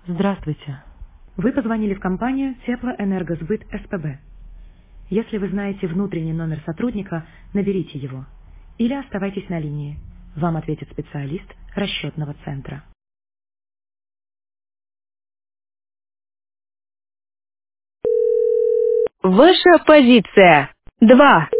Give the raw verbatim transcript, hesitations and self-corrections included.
Здравствуйте. Вы позвонили в компанию Теплоэнергосбыт СПБ. Если вы знаете внутренний номер сотрудника, наберите его. Или оставайтесь на линии. Вам ответит специалист расчетного центра. Ваша позиция. Два.